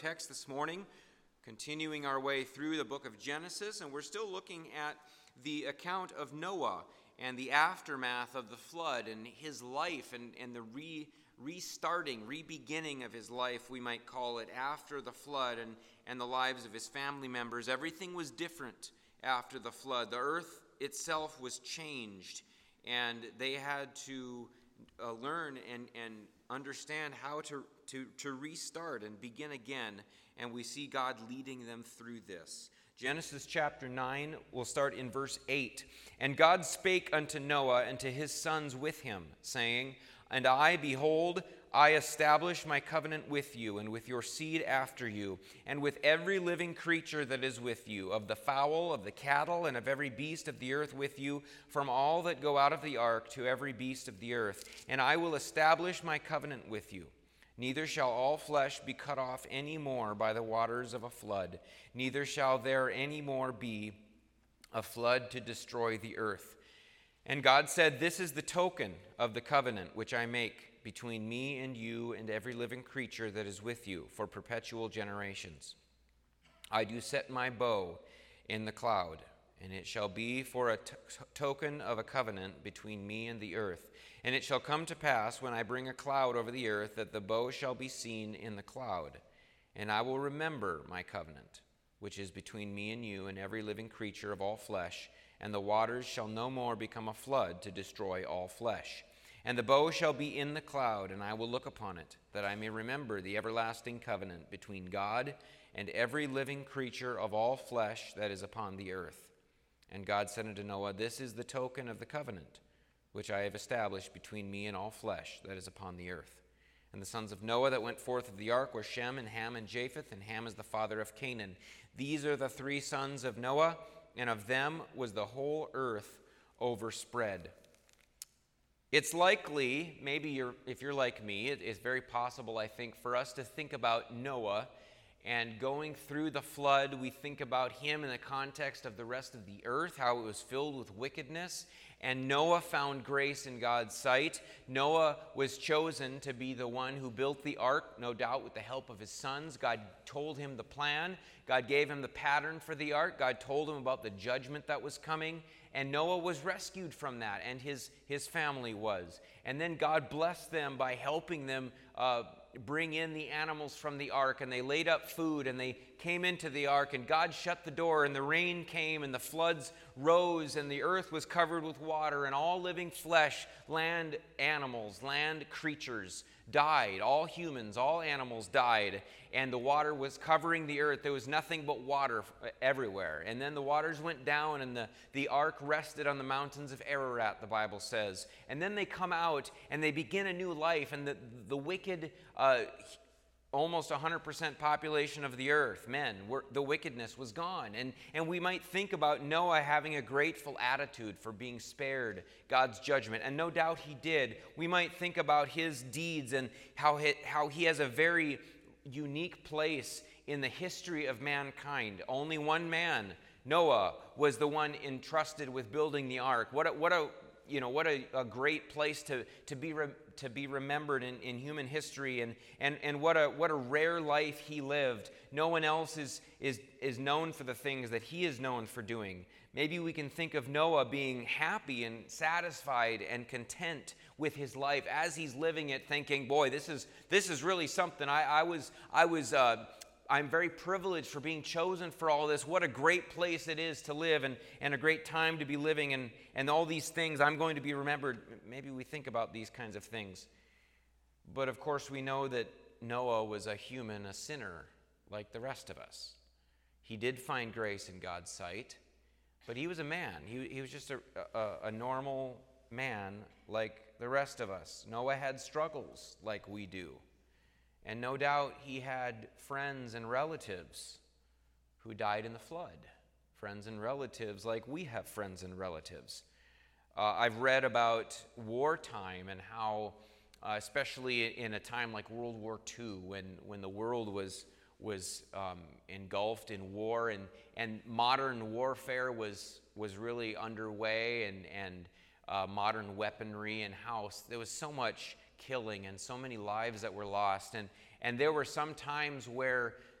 Text this morning, continuing our way through the book of Genesis, and we're still looking at the account of Noah and the aftermath of the flood and his life and the re-beginning of his life, we might call it, after the flood and the lives of his family members. Everything was different after the flood. The earth itself was changed, and they had to learn and understand how to restart and begin again, and we see God leading them through this. Genesis chapter 9, we'll start in verse 8. And God spake unto Noah and to his sons with him, saying, And I, behold, I establish my covenant with you and with your seed after you, and with every living creature that is with you, of the fowl, of the cattle, and of every beast of the earth with you, from all that go out of the ark to every beast of the earth. And I will establish my covenant with you. Neither shall all flesh be cut off any more by the waters of a flood, neither shall there any more be a flood to destroy the earth. And God said, This is the token of the covenant which I make between me and you and every living creature that is with you for perpetual generations. I do set my bow in the cloud, and it shall be for a token of a covenant between me and the earth. And it shall come to pass, when I bring a cloud over the earth, that the bow shall be seen in the cloud. And I will remember my covenant, which is between me and you and every living creature of all flesh. And the waters shall no more become a flood to destroy all flesh. And the bow shall be in the cloud, and I will look upon it, that I may remember the everlasting covenant between God and every living creature of all flesh that is upon the earth. And God said unto Noah, This is the token of the covenant, which I have established between me and all flesh that is upon the earth. And the sons of Noah that went forth of the ark were Shem and Ham and Japheth, and Ham is the father of Canaan. These are the three sons of Noah, and of them was the whole earth overspread. It's likely, maybe if you're like me, it's very possible, I think, for us to think about Noah and going through the flood. We think about him in the context of the rest of the earth, how it was filled with wickedness. And Noah found grace in God's sight. Noah was chosen to be the one who built the ark, no doubt with the help of his sons. God told him the plan. God gave him the pattern for the ark. God told him about the judgment that was coming. And Noah was rescued from that, and his family was. And then God blessed them by helping them bring in the animals from the ark, and they laid up food, and they came into the ark, and God shut the door, and the rain came, and the floods rose, and the earth was covered with water, and all living flesh, land animals, land creatures died. All humans, all animals died, and the water was covering the earth. There was nothing but water everywhere. And then the waters went down, and the ark rested on the mountains of Ararat, the Bible says. And then they come out, and they begin a new life, and the wicked, almost 100% population of the earth, men, the wickedness was gone. And we might think about Noah having a grateful attitude for being spared God's judgment. And no doubt he did. We might think about his deeds and how he has a very unique place in the history of mankind. Only one man, Noah, was the one entrusted with building the ark. What a great place to be remembered in human history, and what a rare life he lived. No one else is known for the things that he is known for doing. Maybe we can think of Noah being happy and satisfied and content with his life as he's living it, thinking, boy, this is really something. I'm very privileged for being chosen for all this. What a great place it is to live, and a great time to be living, and all these things. I'm going to be remembered. Maybe we think about these kinds of things. But of course we know that Noah was a human, a sinner, like the rest of us. He did find grace in God's sight, but he was a man. He was just a normal man like the rest of us. Noah had struggles like we do. And no doubt he had friends and relatives who died in the flood. Friends and relatives like we have friends and relatives. I've read about wartime and how, especially in a time like World War II, when the world was engulfed in war, and modern warfare was really underway, and modern weaponry, and how there was so much killing and so many lives that were lost. And there were some times where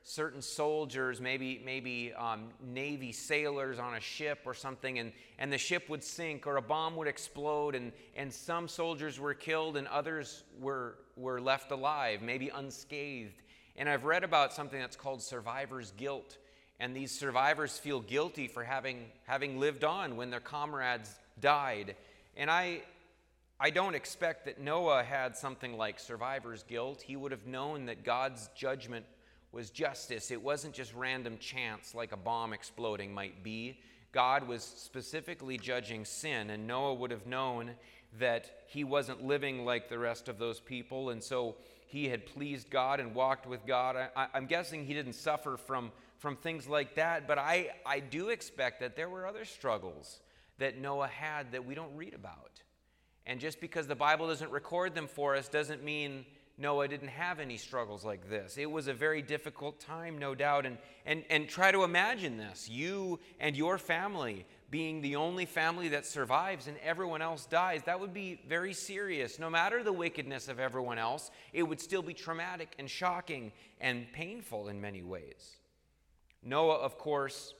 certain soldiers, maybe Navy sailors on a ship or something, and the ship would sink or a bomb would explode, and some soldiers were killed and others were left alive, maybe unscathed. And I've read about something that's called survivor's guilt, and these survivors feel guilty for having lived on when their comrades died. And I don't expect that Noah had something like survivor's guilt. He would have known that God's judgment was justice. It wasn't just random chance like a bomb exploding might be. God was specifically judging sin, and Noah would have known that he wasn't living like the rest of those people, and so he had pleased God and walked with God. I'm guessing he didn't suffer from things like that, but I do expect that there were other struggles that Noah had that we don't read about. And just because the Bible doesn't record them for us doesn't mean Noah didn't have any struggles like this. It was a very difficult time, no doubt. And try to imagine this. You and your family being the only family that survives and everyone else dies. That would be very serious. No matter the wickedness of everyone else, it would still be traumatic and shocking and painful in many ways. Noah, of course,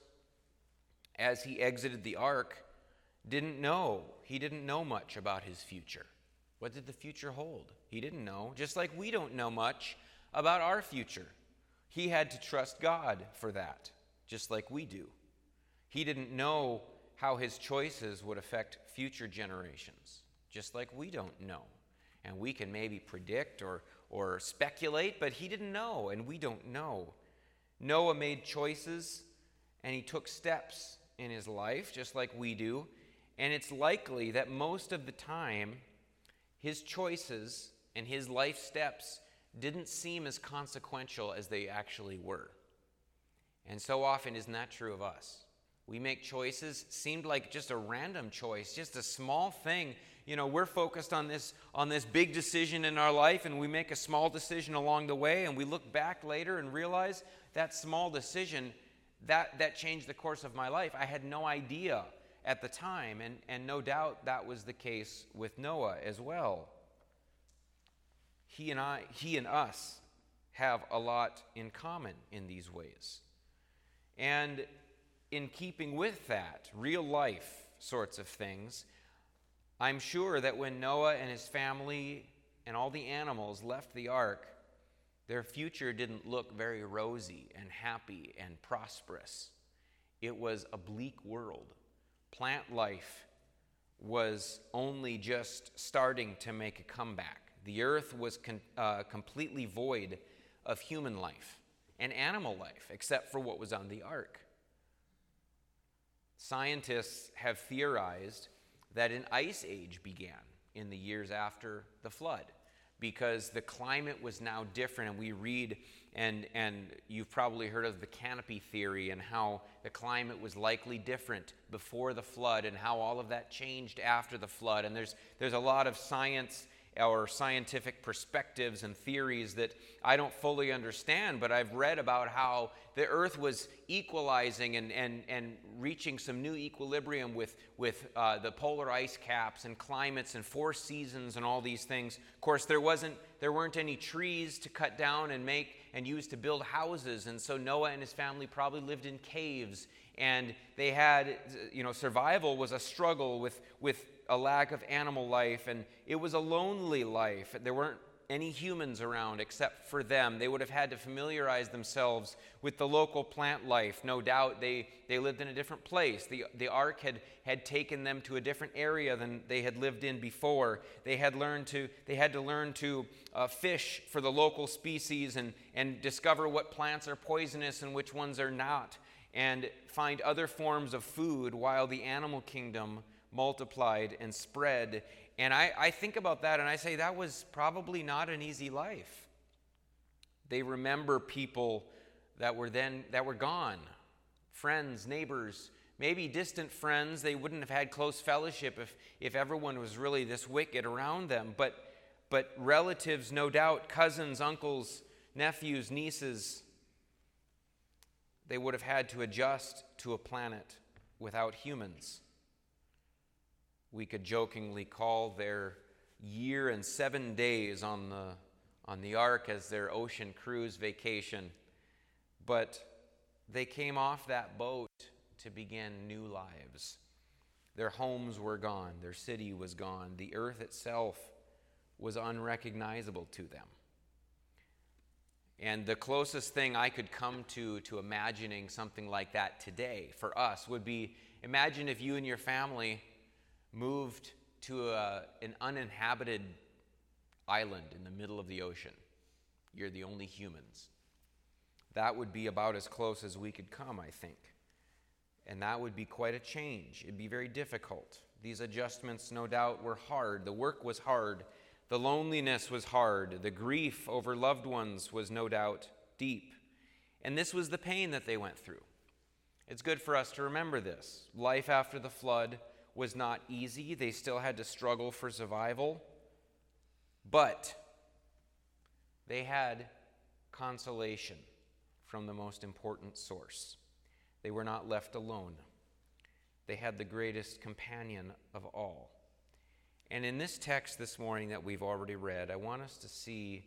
as he exited the ark, didn't know. He didn't know much about his future. What did the future hold? He didn't know, just like we don't know much about our future. He had to trust God for that, just like we do. He didn't know how his choices would affect future generations, just like we don't know. And we can maybe predict or speculate, but he didn't know, and we don't know. Noah made choices, and he took steps in his life, just like we do. And it's likely that most of the time, his choices and his life steps didn't seem as consequential as they actually were. And so often, isn't that true of us? We make choices, seemed like just a random choice, just a small thing. You know, we're focused on this big decision in our life, and we make a small decision along the way, and we look back later and realize that small decision, that changed the course of my life. I had no idea at the time, and no doubt that was the case with Noah as well. He and us have a lot in common in these ways. And in keeping with that, real life sorts of things, I'm sure that when Noah and his family and all the animals left the ark, their future didn't look very rosy and happy and prosperous. It was a bleak world. Plant life was only just starting to make a comeback. The earth was completely void of human life and animal life, except for what was on the ark. Scientists have theorized that an ice age began in the years after the flood, because the climate was now different. And we read, and you've probably heard of the canopy theory and how the climate was likely different before the flood and how all of that changed after the flood. And there's a lot of science or scientific perspectives and theories that I don't fully understand, but I've read about how the earth was equalizing and reaching some new equilibrium with the polar ice caps and climates and 4 seasons and all these things. Of course, there weren't any trees to cut down and make and use to build houses, and so Noah and his family probably lived in caves, and they had, survival was a struggle with a lack of animal life, and it was a lonely life. There weren't any humans around except for them. They would have had to familiarize themselves with the local plant life. No doubt they lived in a different place. The ark had taken them to a different area than they had lived in before. They had to learn to fish for the local species and discover what plants are poisonous and which ones are not, and find other forms of food while the animal kingdom multiplied and spread. And I think about that and I say that was probably not an easy life. They remember people that were gone, friends, neighbors, maybe distant friends. They wouldn't have had close fellowship if everyone was really this wicked around them. But relatives, no doubt, cousins, uncles, nephews, nieces, they would have had to adjust to a planet without humans. We could jokingly call their year and 7 days on the ark as their ocean cruise vacation. but they came off that boat to begin new lives. Their homes were gone. Their city was gone. The earth itself was unrecognizable to them. And the closest thing I could come to imagining something like that today for us would be, imagine if you and your family moved to an uninhabited island in the middle of the ocean. You're the only humans. That would be about as close as we could come, I think. And that would be quite a change. It'd be very difficult. These adjustments, no doubt, were hard. The work was hard. The loneliness was hard. The grief over loved ones was no doubt deep. And this was the pain that they went through. It's good for us to remember this. Life after the flood was not easy. They still had to struggle for survival. But they had consolation from the most important source. They were not left alone. They had the greatest companion of all. And in this text this morning that we've already read, I want us to see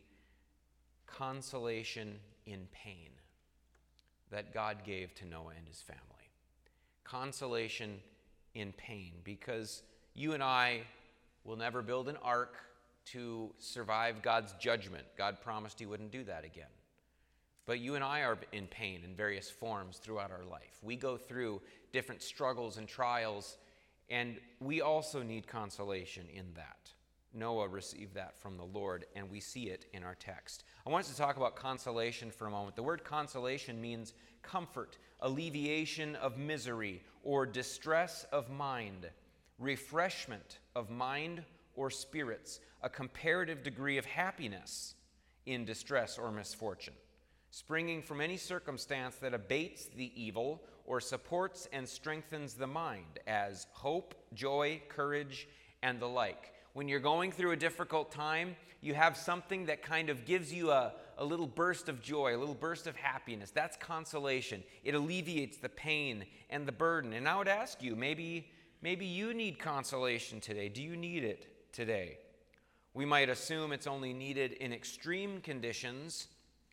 consolation in pain that God gave to Noah and his family. Consolation in pain, because you and I will never build an ark to survive God's judgment. God promised he wouldn't do that again. But you and I are in pain in various forms throughout our life. We go through different struggles and trials, and we also need consolation in that. Noah received that from the Lord, and we see it in our text. I want us to talk about consolation for a moment. The word consolation means comfort, alleviation of misery, or distress of mind, refreshment of mind or spirits, a comparative degree of happiness in distress or misfortune, springing from any circumstance that abates the evil or supports and strengthens the mind, as hope, joy, courage, and the like. When you're going through a difficult time, you have something that kind of gives you a little burst of joy, a little burst of happiness. That's consolation. It alleviates the pain and the burden. And I would ask you, maybe you need consolation today. Do you need it today? We might assume it's only needed in extreme conditions.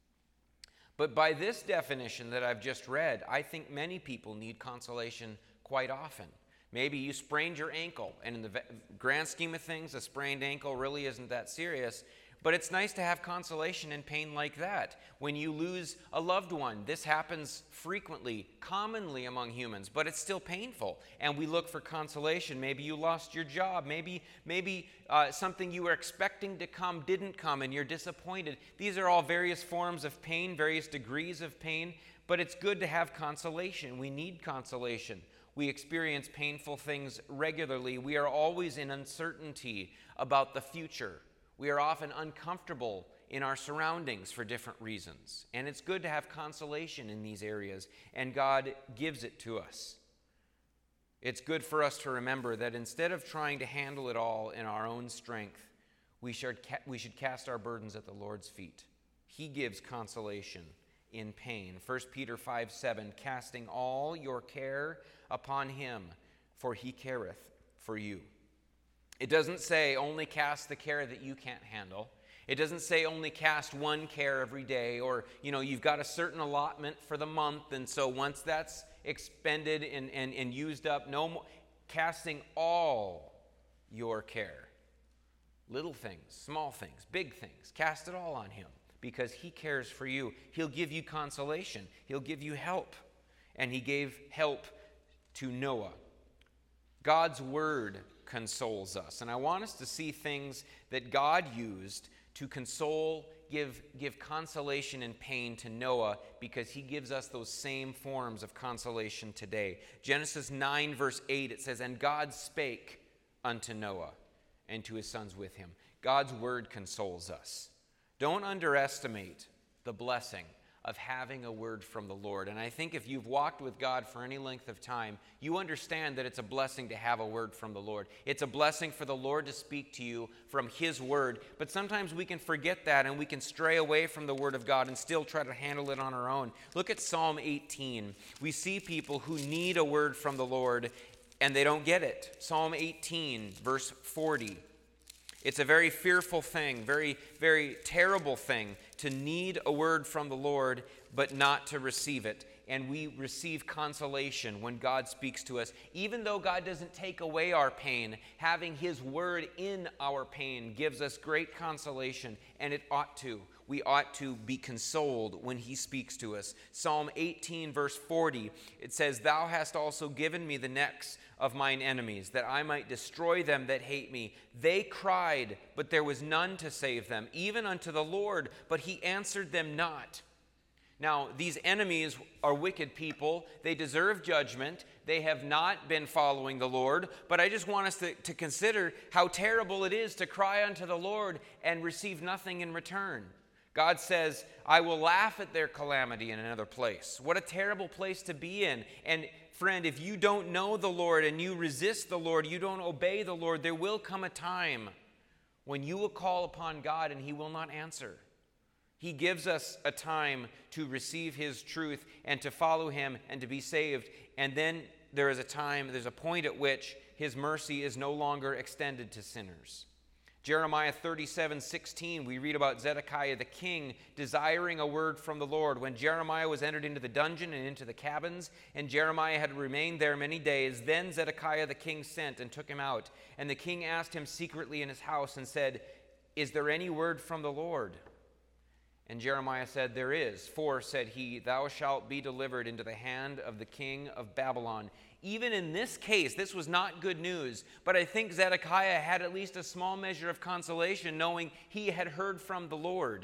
But by this definition that I've just read, I think many people need consolation quite often. Maybe you sprained your ankle, and in the grand scheme of things, a sprained ankle really isn't that serious. But it's nice to have consolation in pain like that. When you lose a loved one, this happens frequently, commonly among humans, but it's still painful. And we look for consolation. Maybe you lost your job. Maybe something you were expecting to come didn't come, and you're disappointed. These are all various forms of pain, various degrees of pain, but it's good to have consolation. We need consolation. We experience painful things regularly. We are always in uncertainty about the future. We are often uncomfortable in our surroundings for different reasons. And it's good to have consolation in these areas, and God gives it to us. It's good for us to remember that instead of trying to handle it all in our own strength, we should cast our burdens at the Lord's feet. He gives consolation in pain. 1 Peter 5:7, casting all your care upon him, for he careth for you. It doesn't say only cast the care that you can't handle. It doesn't say only cast one care every day, or, you've got a certain allotment for the month, and so once that's expended and used up, no more. Casting all your care. Little things, small things, big things, cast it all on him, because he cares for you. He'll give you consolation. He'll give you help. And he gave help to Noah. God's word consoles us. And I want us to see things that God used to console, give consolation in pain to Noah, because he gives us those same forms of consolation today. Genesis 9 verse 8, it says, "And God spake unto Noah and to his sons with him." God's word consoles us. Don't underestimate the blessing of having a word from the Lord. And I think if you've walked with God for any length of time, you understand that it's a blessing to have a word from the Lord. It's a blessing for the Lord to speak to you from his word. But sometimes we can forget that, and we can stray away from the word of God and still try to handle it on our own. Look at Psalm 18. We see people who need a word from the Lord, and they don't get it. Psalm 18, verse 40. It's a very fearful thing, very, very terrible thing to need a word from the Lord but not to receive it. And we receive consolation when God speaks to us. Even though God doesn't take away our pain, having his word in our pain gives us great consolation, and it ought to. We ought to be consoled when he speaks to us. Psalm 18, verse 40, it says, "Thou hast also given me the necks of mine enemies, that I might destroy them that hate me. They cried, but there was none to save them, even unto the Lord, but he answered them not." Now, these enemies are wicked people. They deserve judgment. They have not been following the Lord. But I just want us to consider how terrible it is to cry unto the Lord and receive nothing in return. God says, "I will laugh at their calamity in another place." What a terrible place to be in. And friend, if you don't know the Lord and you resist the Lord, you don't obey the Lord, there will come a time when you will call upon God and he will not answer. He gives us a time to receive his truth and to follow him and to be saved. And then there's a point at which his mercy is no longer extended to sinners. Jeremiah 37:16, we read about Zedekiah the king desiring a word from the Lord. When Jeremiah was entered into the dungeon and into the cabins, and Jeremiah had remained there many days, then Zedekiah the king sent and took him out. And the king asked him secretly in his house and said, "Is there any word from the Lord?" And Jeremiah said, "There is. For," said he, "thou shalt be delivered into the hand of the king of Babylon." Even in this case, this was not good news, but I think Zedekiah had at least a small measure of consolation knowing he had heard from the Lord.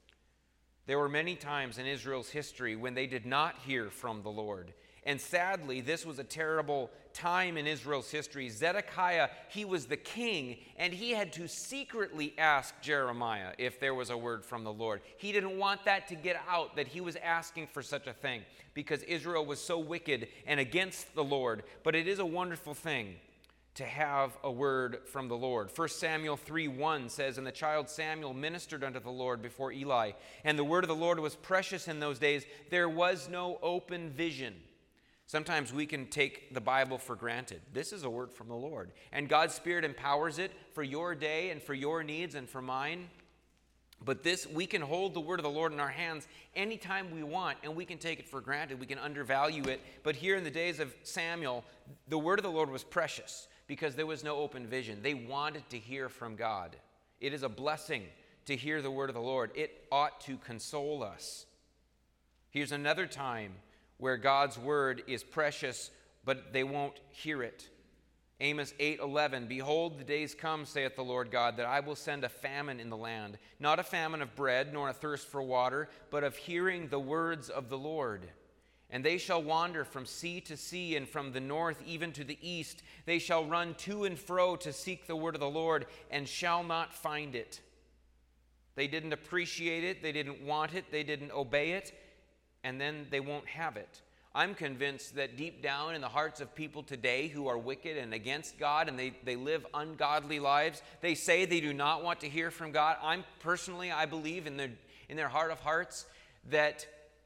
There were many times in Israel's history when they did not hear from the Lord. And sadly, this was a terrible time in Israel's history. Zedekiah, he was the king, and he had to secretly ask Jeremiah if there was a word from the Lord. He didn't want that to get out, that he was asking for such a thing, because Israel was so wicked and against the Lord. But it is a wonderful thing to have a word from the Lord. 1 Samuel 3:1 says, "And the child Samuel ministered unto the Lord before Eli, and the word of the Lord was precious in those days. There was no open vision." Sometimes we can take the Bible for granted. This is a word from the Lord. And God's Spirit empowers it for your day and for your needs and for mine. But we can hold the word of the Lord in our hands anytime we want, and we can take it for granted. We can undervalue it. But here in the days of Samuel, the word of the Lord was precious because there was no open vision. They wanted to hear from God. It is a blessing to hear the word of the Lord. It ought to console us. Here's another time where God's word is precious, but they won't hear it. Amos 8:11, "Behold, the days come, saith the Lord God, that I will send a famine in the land, not a famine of bread, nor a thirst for water, but of hearing the words of the Lord. And they shall wander from sea to sea, and from the north even to the east. They shall run to and fro to seek the word of the Lord, and shall not find it." They didn't appreciate it, they didn't want it, they didn't obey it, and then they won't have it. I'm convinced that deep down in the hearts of people today who are wicked and against God, and they live ungodly lives, they say they do not want to hear from God. I believe in their heart of hearts that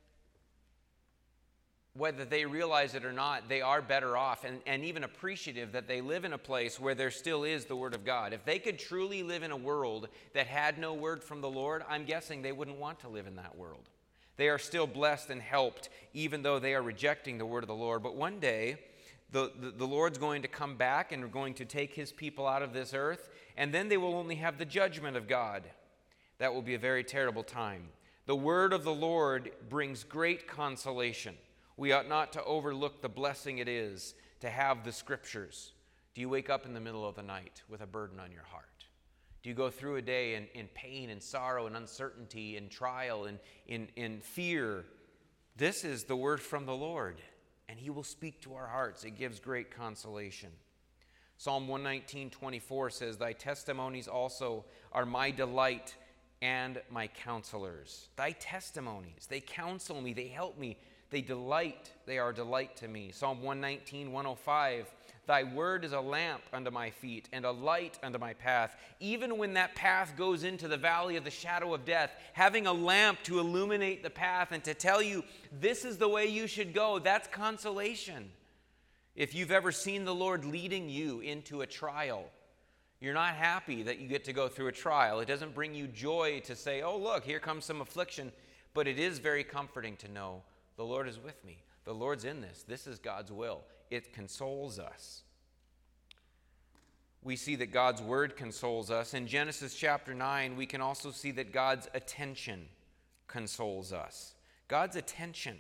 whether they realize it or not, they are better off and even appreciative that they live in a place where there still is the Word of God. If they could truly live in a world that had no word from the Lord, I'm guessing they wouldn't want to live in that world. They are still blessed and helped, even though they are rejecting the word of the Lord. But one day, the Lord's going to come back and going to take his people out of this earth, and then they will only have the judgment of God. That will be a very terrible time. The word of the Lord brings great consolation. We ought not to overlook the blessing it is to have the Scriptures. Do you wake up in the middle of the night with a burden on your heart? Do you go through a day in pain and sorrow and uncertainty and trial and in fear? This is the word from the Lord, and he will speak to our hearts. It gives great consolation. Psalm 119:24 says, "Thy testimonies also are my delight and my counselors." Thy testimonies, they counsel me, they help me, they are delight to me. Psalm 119:105, "Thy word is a lamp unto my feet and a light unto my path." Even when that path goes into the valley of the shadow of death, having a lamp to illuminate the path and to tell you this is the way you should go, that's consolation. If you've ever seen the Lord leading you into a trial, You're not happy that you get to go through a trial. It doesn't bring you joy to say, oh, look, here comes some affliction. But it is very comforting to know the Lord is with me. The Lord's in this. This is God's will. It consoles us. We see that God's word consoles us. In Genesis chapter 9, we can also see that God's attention consoles us. God's attention.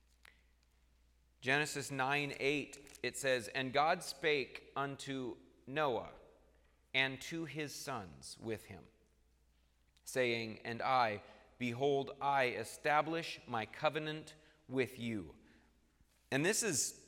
Genesis 9:8, it says, "And God spake unto Noah and to his sons with him, saying, And I, behold, I establish my covenant with you." And this is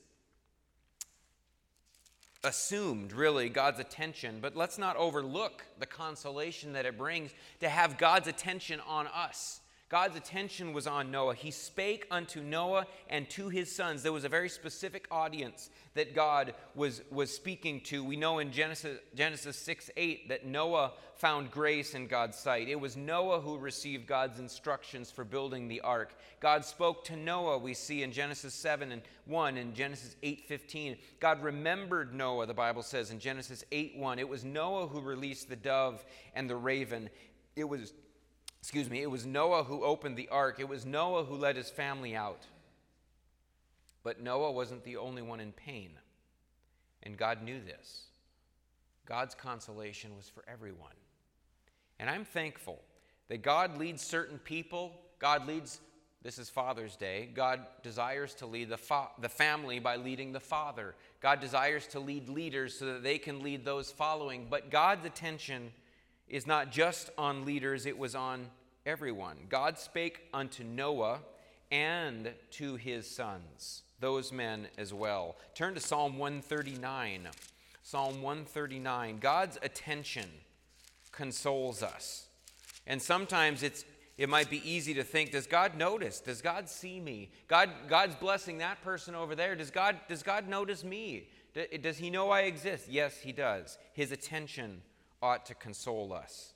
assumed, really, God's attention, but let's not overlook the consolation that it brings to have God's attention on us. God's attention was on Noah. He spake unto Noah and to his sons. There was a very specific audience that God was speaking to. We know in Genesis 6:8 that Noah found grace in God's sight. It was Noah who received God's instructions for building the ark. God spoke to Noah, we see in Genesis 7:1 and Genesis 8:15. God remembered Noah, the Bible says in Genesis 8:1. It was Noah who released the dove and the raven. It was Noah who opened the ark. It was Noah who led his family out. But Noah wasn't the only one in pain. And God knew this. God's consolation was for everyone. And I'm thankful that God leads certain people. This is Father's Day. God desires to lead the family by leading the father. God desires to lead leaders so that they can lead those following. But God's attention is not just on leaders, it was on everyone. God spake unto Noah and to his sons, those men as well. Turn to Psalm 139. Psalm 139. God's attention consoles us. And sometimes it might be easy to think, does God notice? Does God see me? God's blessing that person over there. Does God notice me? Does he know I exist? Yes, he does. His attention ought to console us.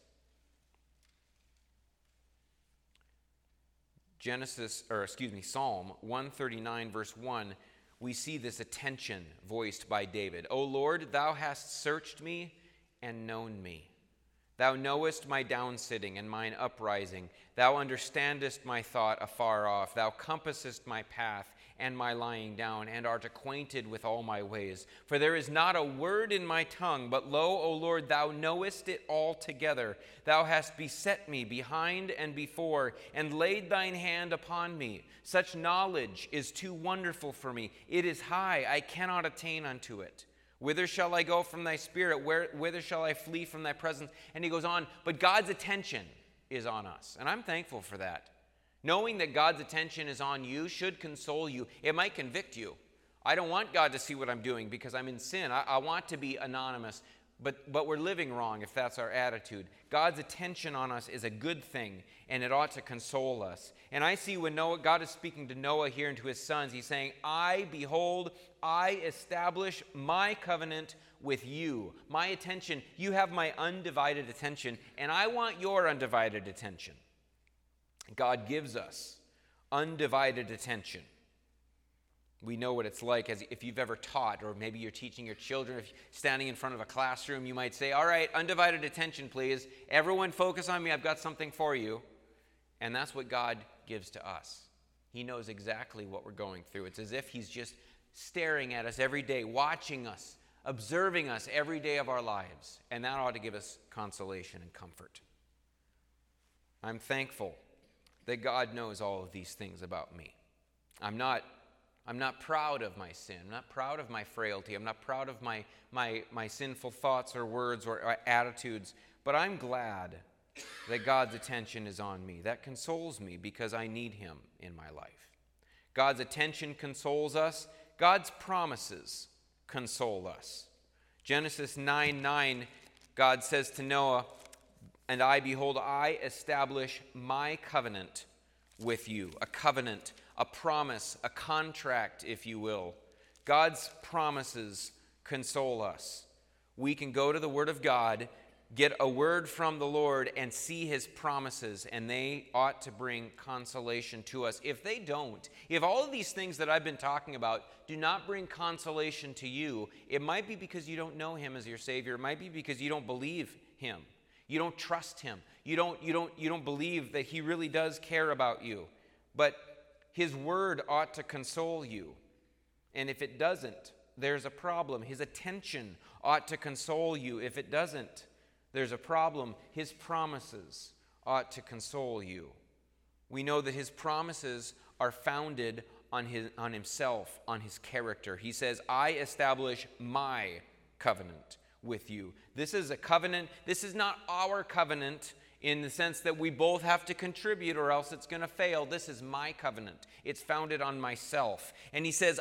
Psalm 139 verse 1, we see this attention voiced by David. O Lord, thou hast searched me and known me. Thou knowest my downsitting and mine uprising. Thou understandest my thought afar off. Thou compassest my path and my lying down, and art acquainted with all my ways. For there is not a word in my tongue, but lo, O Lord, thou knowest it altogether. Thou hast beset me behind and before, and laid thine hand upon me. Such knowledge is too wonderful for me. It is high, I cannot attain unto it. Whither shall I go from thy spirit? Whither shall I flee from thy presence? And he goes on, but God's attention is on us. And I'm thankful for that. Knowing that God's attention is on you should console you. It might convict you. I don't want God to see what I'm doing because I'm in sin. I want to be anonymous, but we're living wrong if that's our attitude. God's attention on us is a good thing, and it ought to console us. And I see when God is speaking to Noah here and to his sons, he's saying, Behold, I establish my covenant with you. My attention, you have my undivided attention, and I want your undivided attention. God gives us undivided attention. We know what it's like as if you've ever taught, or maybe you're teaching your children. If you're standing in front of a classroom, you might say, all right, undivided attention, please. Everyone focus on me. I've got something for you. And that's what God gives to us. He knows exactly what we're going through. It's as if he's just staring at us every day, watching us, observing us every day of our lives. And that ought to give us consolation and comfort. I'm thankful that God knows all of these things about me. I'm not proud of my sin. I'm not proud of my frailty. I'm not proud of my sinful thoughts or words or attitudes. But I'm glad that God's attention is on me. That consoles me because I need him in my life. God's attention consoles us. God's promises console us. Genesis 9:9, God says to Noah, And behold, I establish my covenant with you. A covenant, a promise, a contract, if you will. God's promises console us. We can go to the Word of God, get a word from the Lord and see his promises, and they ought to bring consolation to us. If they don't, if all of these things that I've been talking about do not bring consolation to you, it might be because you don't know him as your Savior. It might be because you don't believe him. You don't trust him. You don't believe that he really does care about you. But his word ought to console you. And if it doesn't, there's a problem. His attention ought to console you. If it doesn't, there's a problem. His promises ought to console you. We know that his promises are founded on himself, on his character. He says, I establish my covenant with you. This is a covenant. This is not our covenant in the sense that we both have to contribute or else it's going to fail. This is my covenant. It's founded on myself. And he says,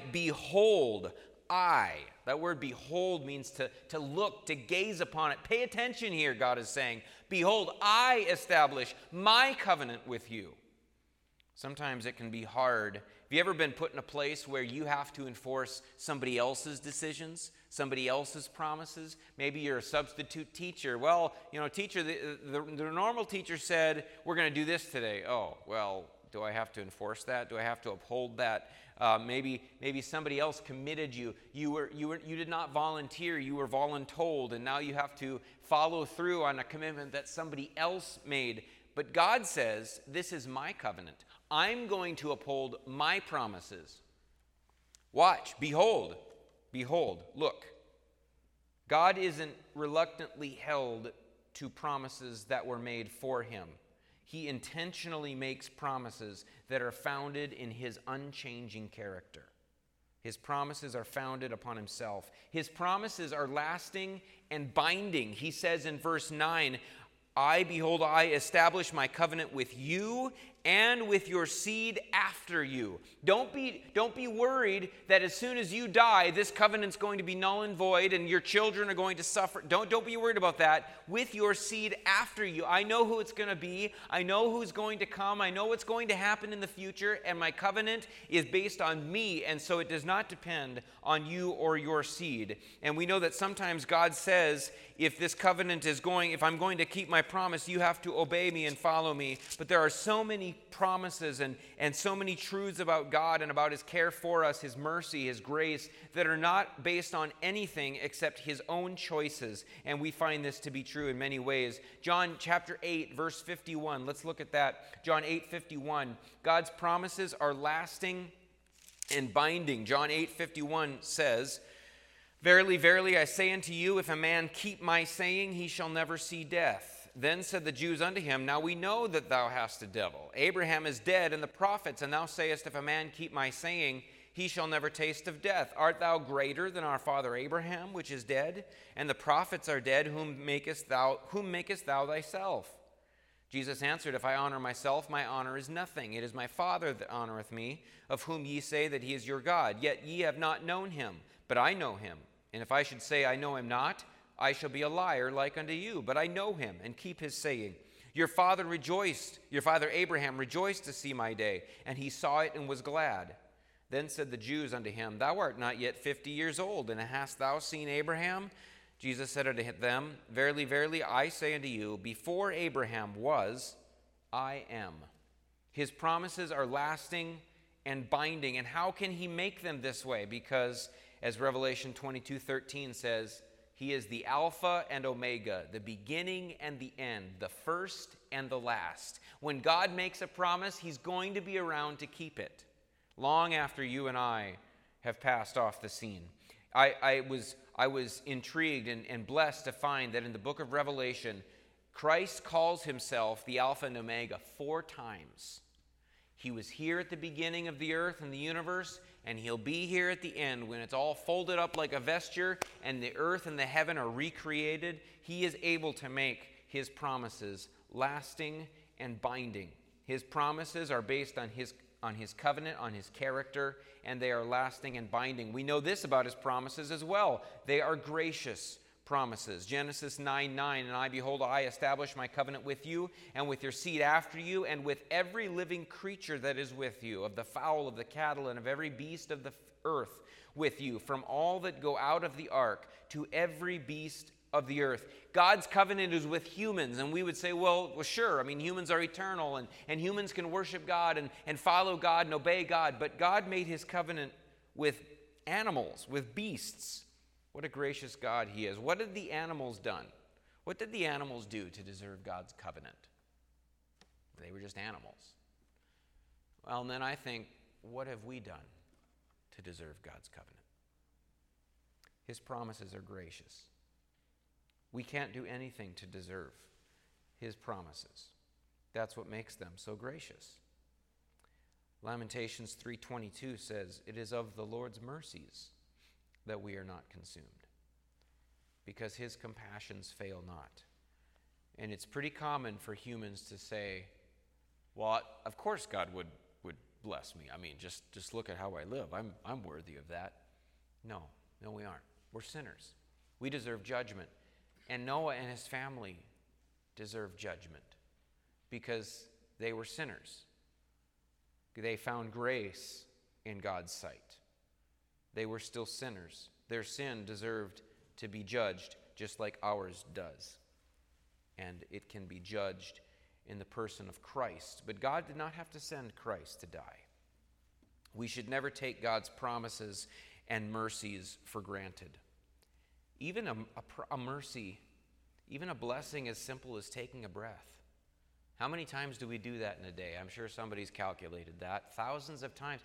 behold, that word behold means to look, to gaze upon it. Pay attention here, God is saying. Behold, I establish my covenant with you. Sometimes it can be hard. Have you ever been put in a place where you have to enforce somebody else's decisions, somebody else's promises? Maybe you're a substitute teacher. Well, teacher, the normal teacher said, we're going to do this today. Oh, well, do I have to enforce that? Do I have to uphold that? Maybe somebody else committed you. You did not volunteer. You were voluntold, and now you have to follow through on a commitment that somebody else made. But God says, this is my covenant. I'm going to uphold my promises. Watch, behold, look. God isn't reluctantly held to promises that were made for him. He intentionally makes promises that are founded in his unchanging character. His promises are founded upon himself. His promises are lasting and binding. He says in verse 9, behold, I establish my covenant with you and with your seed after you. Don't be worried that as soon as you die, this covenant's going to be null and void and your children are going to suffer. Don't be worried about that. With your seed after you. I know who it's going to be. I know who's going to come. I know what's going to happen in the future, and my covenant is based on me, and so it does not depend on you or your seed. And we know that sometimes God says, if I'm going to keep my promise, you have to obey me and follow me. But there are so many promises and so many truths about God and about his care for us, his mercy, his grace, that are not based on anything except his own choices. And we find this to be true in many ways. John chapter 8, verse 51. Let's look at that. John 8:51. God's promises are lasting and binding. John 8:51 says, Verily, verily, I say unto you, if a man keep my saying, he shall never see death. Then said the Jews unto him, Now we know that thou hast a devil. Abraham is dead, and the prophets, and thou sayest, If a man keep my saying, he shall never taste of death. Art thou greater than our father Abraham, which is dead? And the prophets are dead, whom makest thou thyself? Jesus answered, If I honor myself, my honor is nothing. It is my Father that honoreth me, of whom ye say that he is your God. Yet ye have not known him, but I know him. And if I should say I know him not, I shall be a liar like unto you. But I know him, and keep his saying. Your father Abraham rejoiced to see my day, and he saw it and was glad. Then said the Jews unto him, Thou art not yet 50 years old, and hast thou seen Abraham? Jesus said unto them, Verily, verily, I say unto you, before Abraham was, I am. His promises are lasting and binding. And how can he make them this way? Because, as Revelation 22:13 says, he is the Alpha and Omega, the beginning and the end, the first and the last. When God makes a promise, he's going to be around to keep it, long after you and I have passed off the scene. I was intrigued and blessed to find that in the book of Revelation, Christ calls himself the Alpha and Omega 4 times. He was here at the beginning of the earth and the universe, and he'll be here at the end when it's all folded up like a vesture and the earth and the heaven are recreated. He is able to make his promises lasting and binding. His promises are based on his covenant, on his character, and they are lasting and binding. We know this about his promises as well. They are gracious promises. Genesis 9:9, And I, behold, I establish my covenant with you and with your seed after you and with every living creature that is with you, of the fowl, of the cattle, and of every beast of the earth with you, from all that go out of the ark to every beast of the earth. God's covenant is with humans, and we would say, well, sure. I mean, humans are eternal, and humans can worship God and follow God and obey God. But God made his covenant with animals, with beasts. What a gracious God he is. What had the animals done? What did the animals do to deserve God's covenant? They were just animals. Well, and then I think, what have we done to deserve God's covenant? His promises are gracious. We can't do anything to deserve his promises. That's what makes them so gracious. Lamentations 3:22 says, "It is of the Lord's mercies that we are not consumed, because his compassions fail not." And it's pretty common for humans to say, well, of course God would bless me. I mean, just look at how I live. I'm worthy of that. No, we aren't. We're sinners. We deserve judgment. And Noah and his family deserve judgment because they were sinners. They found grace in God's sight. They were still sinners. Their sin deserved to be judged just like ours does. And it can be judged in the person of Christ. But God did not have to send Christ to die. We should never take God's promises and mercies for granted. Even a mercy, even a blessing as simple as taking a breath. How many times do we do that in a day? I'm sure somebody's calculated that. Thousands of times.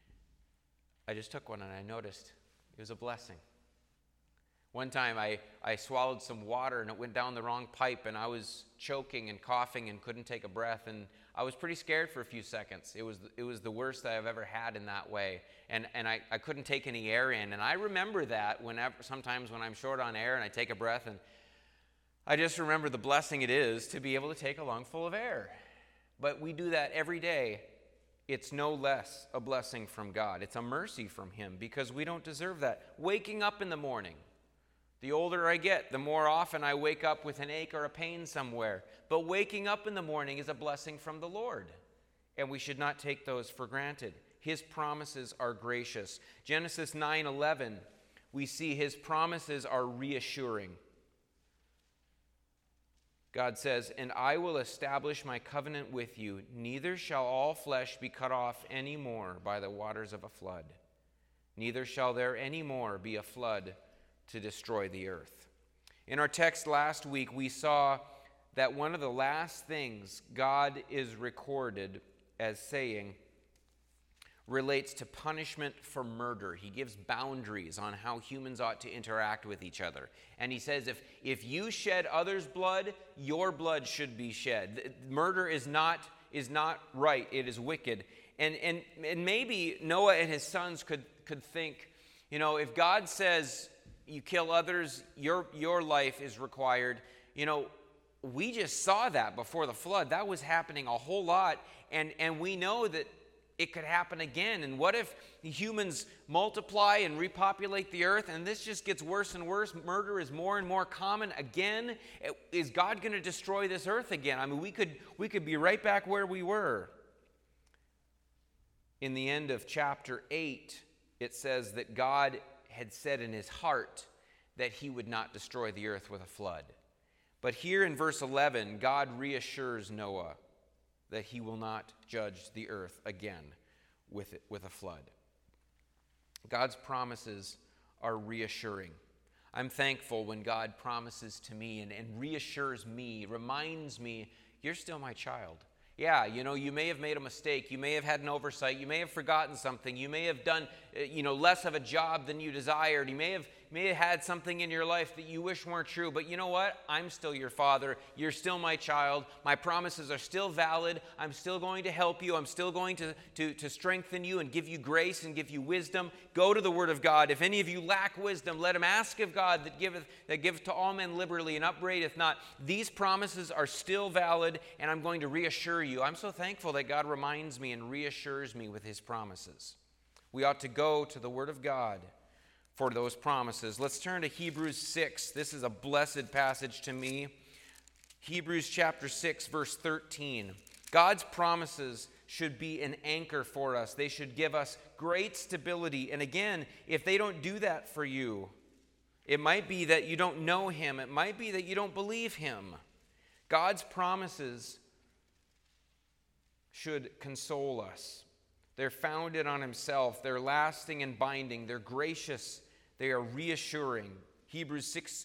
I just took one and I noticed it was a blessing. One time I swallowed some water and it went down the wrong pipe and I was choking and coughing and couldn't take a breath, and I was pretty scared for a few seconds. It was the worst I've ever had in that way, and I couldn't take any air in. And I remember that sometimes when I'm short on air and I take a breath, and I just remember the blessing it is to be able to take a lungful of air. But we do that every day. It's no less a blessing from God. It's a mercy from him because we don't deserve that. Waking up in the morning. The older I get, the more often I wake up with an ache or a pain somewhere. But waking up in the morning is a blessing from the Lord, and we should not take those for granted. His promises are gracious. Genesis 9:11, we see his promises are reassuring. God says, "And I will establish my covenant with you. Neither shall all flesh be cut off any more by the waters of a flood. Neither shall there any more be a flood to destroy the earth." In our text last week, we saw that one of the last things God is recorded as saying relates to punishment for murder. He gives boundaries on how humans ought to interact with each other. And he says, if you shed others' blood, your blood should be shed. Murder is not right. It is wicked. And maybe Noah and his sons could think, if God says you kill others, your life is required. We just saw that before the flood. That was happening a whole lot, and we know that it could happen again. And what if humans multiply and repopulate the earth, and this just gets worse and worse? Murder is more and more common again. Is God going to destroy this earth again? I mean, we could be right back where we were. In the end of chapter 8, it says that God had said in his heart that he would not destroy the earth with a flood. But here in verse 11, God reassures Noah that he will not judge the earth again with a flood. God's promises are reassuring. I'm thankful when God promises to me and reassures me, reminds me, you're still my child. Yeah, you may have made a mistake. You may have had an oversight. You may have forgotten something. You may have done, less of a job than you desired. You may have had something in your life that you wish weren't true. But you know what? I'm still your father. You're still my child. My promises are still valid. I'm still going to help you. I'm still going to strengthen you and give you grace and give you wisdom. Go to the Word of God. If any of you lack wisdom, let him ask of God that giveth to all men liberally and upbraideth not. These promises are still valid, and I'm going to reassure you. I'm so thankful that God reminds me and reassures me with his promises. We ought to go to the Word of God for those promises. Let's turn to Hebrews 6. This is a blessed passage to me. Hebrews chapter 6, verse 13. God's promises should be an anchor for us. They should give us great stability. And again, if they don't do that for you, It might be that you don't know him. It might be that you don't believe him. God's promises should console us. They're founded on himself. They're lasting and binding. They're gracious. They are reassuring. Hebrews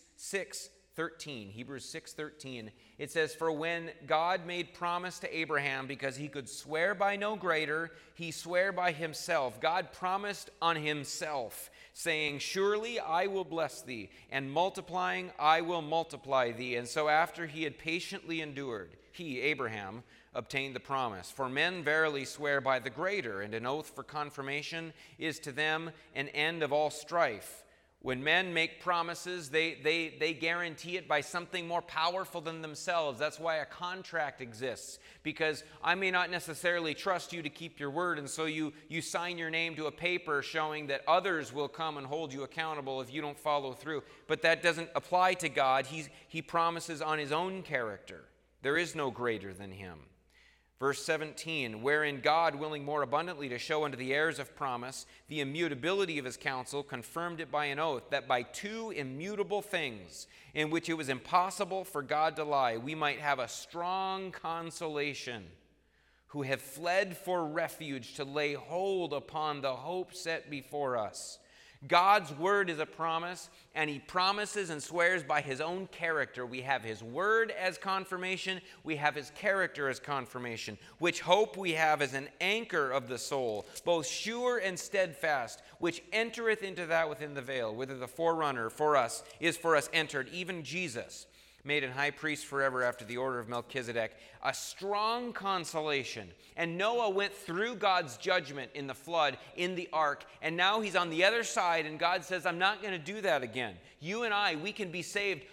6:13. Hebrews 6:13. It says, "For when God made promise to Abraham, because he could swear by no greater, he sware by himself." God promised on himself, saying, "Surely I will bless thee, and multiplying I will multiply thee." And so after he had patiently endured, he, Abraham, obtained the promise. For men verily swear by the greater, and an oath for confirmation is to them an end of all strife. When men make promises, they guarantee it by something more powerful than themselves. That's why a contract exists, because I may not necessarily trust you to keep your word, and so you sign your name to a paper showing that others will come and hold you accountable if you don't follow through. But that doesn't apply to God. He promises on his own character. There is no greater than him. Verse 17, "Wherein God, willing more abundantly to show unto the heirs of promise the immutability of his counsel, confirmed it by an oath, that by two immutable things, in which it was impossible for God to lie, we might have a strong consolation, who have fled for refuge to lay hold upon the hope set before us." God's word is a promise, and he promises and swears by his own character. We have his word as confirmation. We have his character as confirmation, which hope we have as an anchor of the soul, both sure and steadfast, which entereth into that within the veil, whither the forerunner for us is for us entered, even Jesus, made an high priest forever after the order of Melchizedek, a strong consolation. And Noah went through God's judgment in the flood, in the ark, and now he's on the other side, and God says, "I'm not going to do that again." You and I, we can be saved.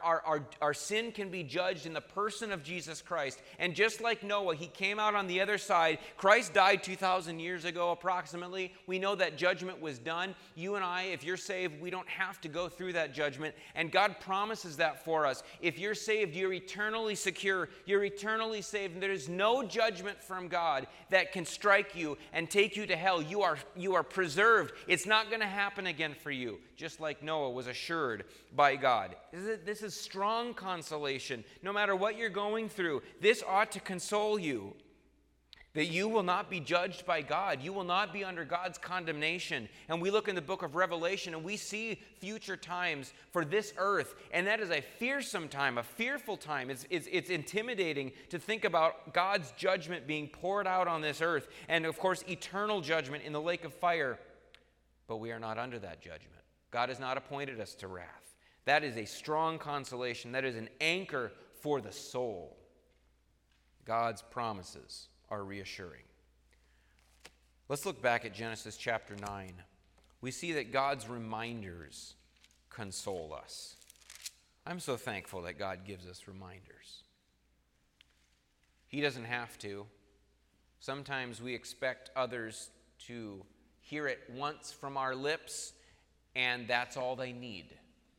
Our sin can be judged in the person of Jesus Christ. And just like Noah, he came out on the other side. Christ died 2,000 years ago approximately. We know that judgment was done. You and I, if you're saved, we don't have to go through that judgment. And God promises that for us. If you're saved, you're eternally secure. You're eternally saved. And there is no judgment from God that can strike you and take you to hell. You are preserved. It's not going to happen again for you, just like Noah was assured by God. This is strong consolation. No matter what you're going through, this ought to console you, that you will not be judged by God. You will not be under God's condemnation. And we look in the book of Revelation, and we see future times for this earth, and that is a fearsome time, a fearful time. It's intimidating to think about God's judgment being poured out on this earth, and of course eternal judgment in the lake of fire. But we are not under that judgment. God has not appointed us to wrath. That is a strong consolation. That is an anchor for the soul. God's promises are reassuring. Let's look back at Genesis chapter 9. We see that God's reminders console us. I'm so thankful that God gives us reminders. He doesn't have to. Sometimes we expect others to hear it once from our lips, and that's all they need.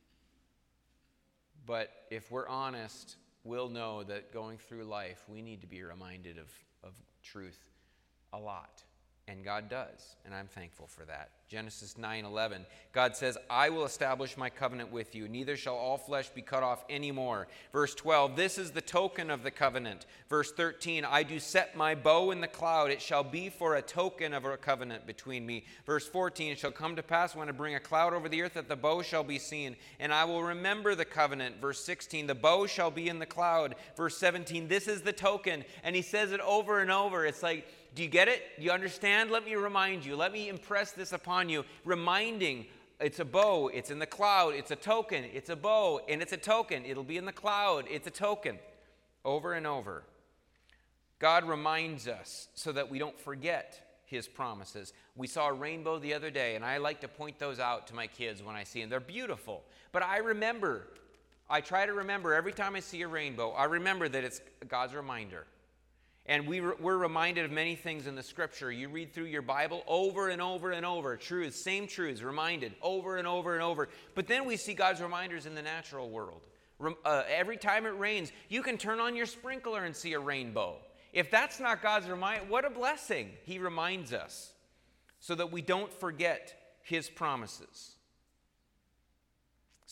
But if we're honest, we'll know that going through life, we need to be reminded of truth a lot. And God does, and I'm thankful for that. Genesis 9:11, God says, "I will establish my covenant with you, neither shall all flesh be cut off anymore." Verse 12, "This is the token of the covenant." Verse 13, "I do set my bow in the cloud, it shall be for a token of a covenant between me." Verse 14, "It shall come to pass when I bring a cloud over the earth that the bow shall be seen, and I will remember the covenant." Verse 16, "The bow shall be in the cloud." Verse 17, "This is the token." And he says it over and over. It's like, do you get it? Do you understand? Let me remind you. Let me impress this upon you. Reminding, it's a bow, it's in the cloud, it's a token, it's a bow, and it's a token. It'll be in the cloud, it's a token. Over and over. God reminds us so that we don't forget his promises. We saw a rainbow the other day, and I like to point those out to my kids when I see them. They're beautiful. But I try to remember every time I see a rainbow, I remember that it's God's reminder. And we're reminded of many things in the Scripture. You read through your Bible over and over and over. Truths, same truths, reminded over and over and over. But then we see God's reminders in the natural world. Every time it rains, you can turn on your sprinkler and see a rainbow. If that's not God's reminder, what a blessing. He reminds us so that we don't forget his promises.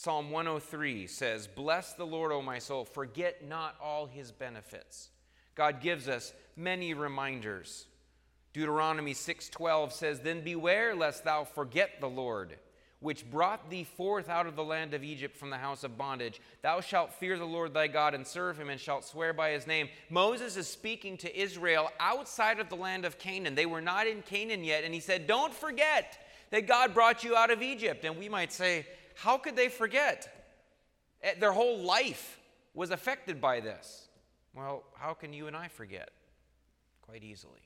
Psalm 103 says, "Bless the Lord, O my soul, forget not all his benefits." God gives us many reminders. Deuteronomy 6:12 says, "Then beware lest thou forget the Lord, which brought thee forth out of the land of Egypt from the house of bondage. Thou shalt fear the Lord thy God and serve him, and shalt swear by his name." Moses is speaking to Israel outside of the land of Canaan. They were not in Canaan yet, and he said, don't forget that God brought you out of Egypt. And we might say, how could they forget? Their whole life was affected by this. Well, how can you and I forget? Quite easily.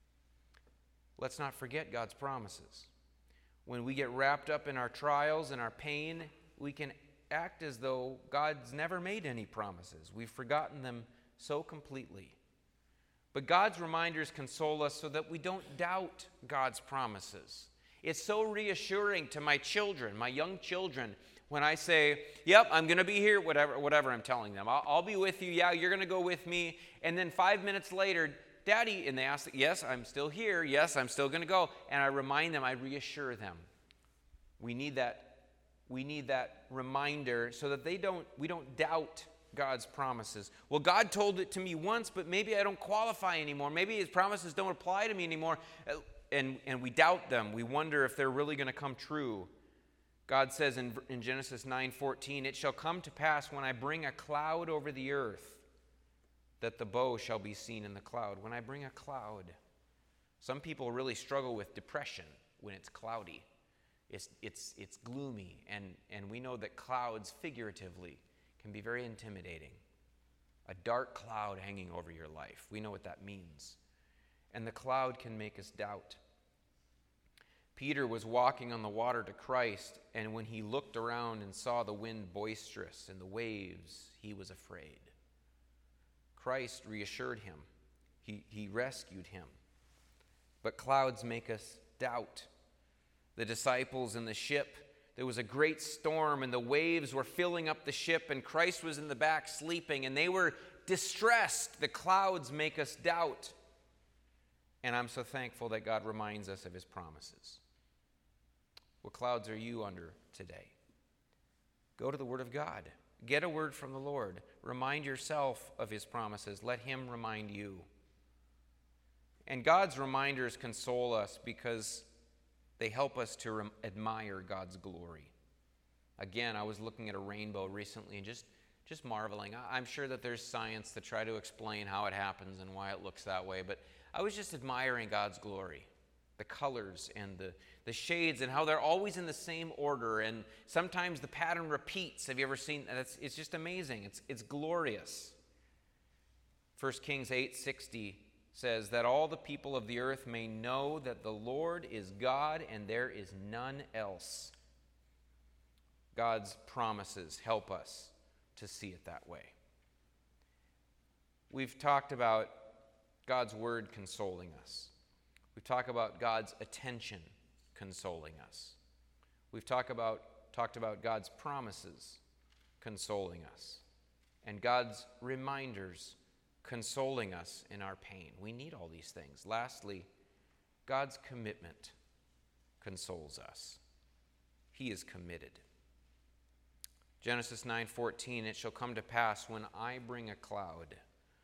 Let's not forget God's promises. When we get wrapped up in our trials and our pain, we can act as though God's never made any promises. We've forgotten them so completely. But God's reminders console us so that we don't doubt God's promises. It's so reassuring to my children, my young children, when I say, yep, I'm going to be here, whatever I'm telling them. I'll be with you. Yeah, you're going to go with me. And then 5 minutes later, Daddy, and they ask, yes, I'm still here. Yes, I'm still going to go. And I remind them, I reassure them. We need that reminder so that we don't doubt God's promises. Well, God told it to me once, but maybe I don't qualify anymore. Maybe his promises don't apply to me anymore. And we doubt them. We wonder if they're really going to come true. God says in Genesis 9:14, "It shall come to pass when I bring a cloud over the earth, that the bow shall be seen in the cloud." When I bring a cloud. Some people really struggle with depression when it's cloudy. It's gloomy, and we know that clouds figuratively can be very intimidating. A dark cloud hanging over your life. We know what that means. And the cloud can make us doubt. Peter was walking on the water to Christ, and when he looked around and saw the wind boisterous and the waves, he was afraid. Christ reassured him. He rescued him. But clouds make us doubt. The disciples in the ship, there was a great storm, and the waves were filling up the ship, and Christ was in the back sleeping, and they were distressed. The clouds make us doubt. And I'm so thankful that God reminds us of his promises. What clouds are you under today? Go to the Word of God. Get a word from the Lord. Remind yourself of his promises. Let him remind you. And God's reminders console us because they help us to admire God's glory. Again, I was looking at a rainbow recently and just marveling. I'm sure that there's science to try to explain how it happens and why it looks that way, but I was just admiring God's glory, the colors and the shades, and how they're always in the same order, and sometimes the pattern repeats. Have you ever seen that? It's just amazing. It's glorious. 1 Kings 8:60 says that all the people of the earth may know that the Lord is God and there is none else. God's promises help us to see it that way. We've talked about God's word consoling us. We've talked about God's attention consoling us. We've talked about God's promises consoling us, and God's reminders consoling us in our pain. We need all these things. Lastly, God's commitment consoles us. He is committed. Genesis 9:14, "It shall come to pass when I bring a cloud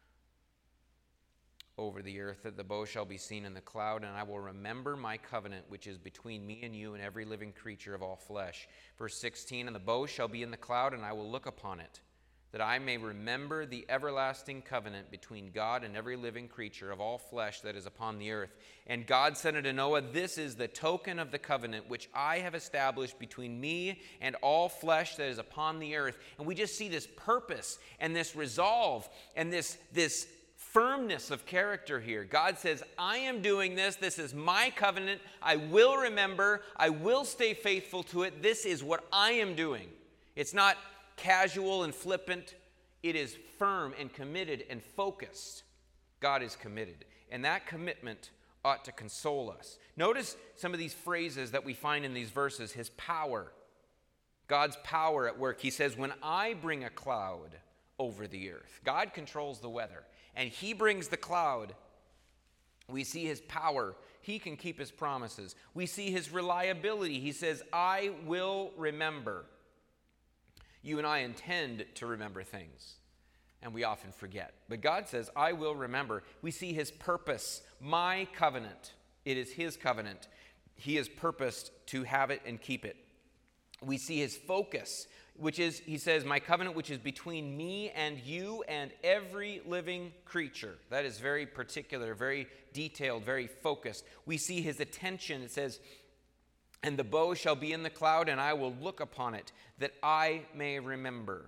over the earth, that the bow shall be seen in the cloud, and I will remember my covenant which is between me and you and every living creature of all flesh." Verse 16, "And the bow shall be in the cloud, and I will look upon it, that I may remember the everlasting covenant between God and every living creature of all flesh that is upon the earth. And God said unto Noah, This is the token of the covenant which I have established between me and all flesh that is upon the earth." And we just see this purpose and this resolve and this firmness of character here. God says, I am doing this. This is my covenant. I will remember. I will stay faithful to it. This is what I am doing. It's not casual and flippant. It is firm and committed and focused. God is committed. And that commitment ought to console us. Notice some of these phrases that we find in these verses. His power. God's power at work. He says, when I bring a cloud over the earth. God controls the weather. And he brings the cloud. We see his power. He can keep his promises. We see his reliability. He says, I will remember. You and I intend to remember things, and we often forget. But God says, I will remember. We see his purpose, my covenant. It is his covenant. He has purposed to have it and keep it. We see his focus, which is, he says, my covenant, which is between me and you and every living creature. That is very particular, very detailed, very focused. We see his attention. It says, and the bow shall be in the cloud, and I will look upon it, that I may remember.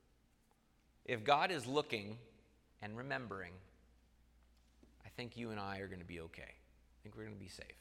If God is looking and remembering, I think you and I are going to be okay. I think we're going to be safe.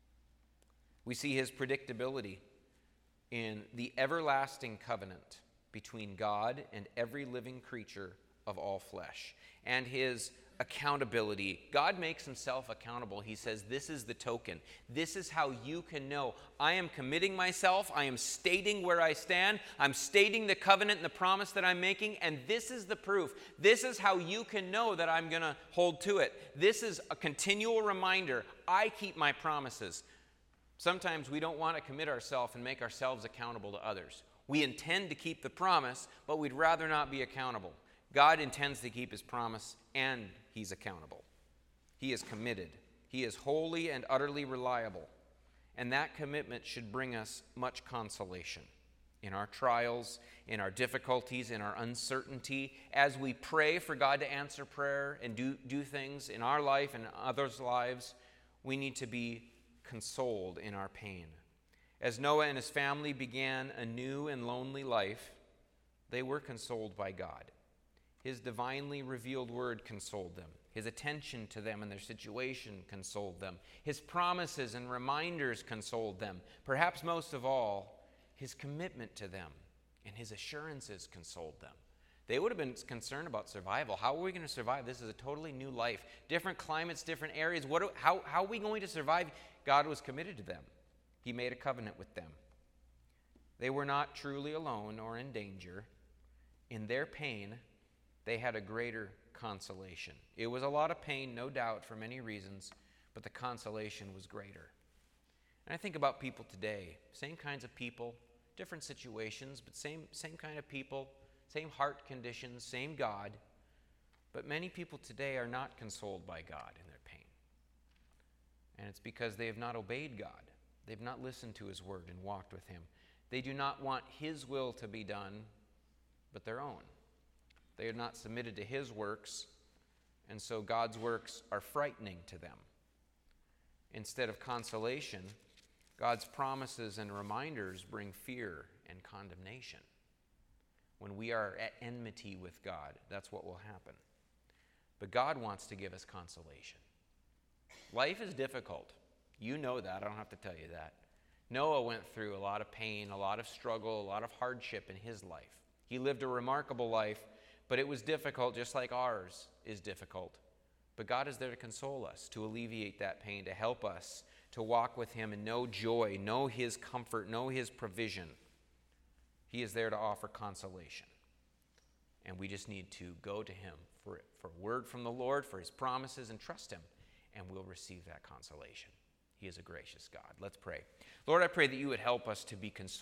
We see his predictability in the everlasting covenant between God and every living creature of all flesh, and his accountability. God makes himself accountable. He says, this is the token. This is how you can know. I am committing myself. I am stating where I stand. I'm stating the covenant and the promise that I'm making, and this is the proof. This is how you can know that I'm going to hold to it. This is a continual reminder. I keep my promises. Sometimes we don't want to commit ourselves and make ourselves accountable to others. We intend to keep the promise, but we'd rather not be accountable. God intends to keep his promise, and he's accountable. He is committed. He is wholly and utterly reliable. And that commitment should bring us much consolation in our trials, in our difficulties, in our uncertainty. As we pray for God to answer prayer and do things in our life and others' lives, we need to be consoled in our pain. As Noah and his family began a new and lonely life, they were consoled by God. His divinely revealed word consoled them. His attention to them and their situation consoled them. His promises and reminders consoled them. Perhaps most of all, his commitment to them and his assurances consoled them. They would have been concerned about survival. How are we going to survive? This is a totally new life. Different climates, different areas. How are we going to survive? God was committed to them. He made a covenant with them. They were not truly alone or in danger. In their pain, they had a greater consolation. It was a lot of pain, no doubt, for many reasons, but the consolation was greater. And I think about people today, same kinds of people, different situations, but same kind of people, same heart conditions, same God. But many people today are not consoled by God in their pain. And it's because they have not obeyed God. They've not listened to his word and walked with him. They do not want his will to be done, but their own. They are not submitted to his works, and so God's works are frightening to them. Instead of consolation, God's promises and reminders bring fear and condemnation. When we are at enmity with God, that's what will happen. But God wants to give us consolation. Life is difficult. You know that. I don't have to tell you that. Noah went through a lot of pain, a lot of struggle, a lot of hardship in his life. He lived a remarkable life, but it was difficult, just like ours is difficult. But God is there to console us, to alleviate that pain, to help us to walk with him and know joy, know his comfort, know his provision. He is there to offer consolation. And we just need to go to him for word from the Lord, for his promises, and trust him, and we'll receive that consolation. He is a gracious God. Let's pray. Lord, I pray that you would help us to be consoled.